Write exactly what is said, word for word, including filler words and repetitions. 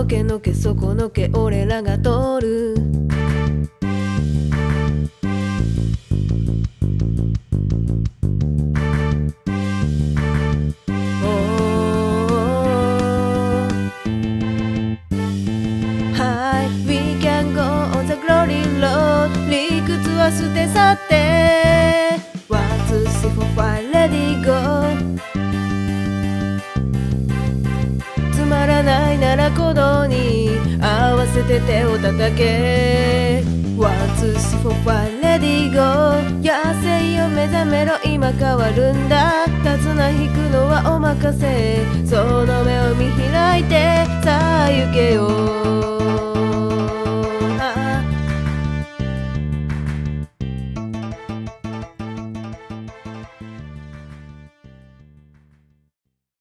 のけのけそこのけ俺らが通るWe can go on the glory road 理屈は捨て去って One, two, three, four, five, let it go つまらないなら鼓動に合わせて手を叩け One, two, three, four, five, let it go 野生よ目覚めろ今変わるんだ手綱引くのはお任せその目を見開いてさあ行けよ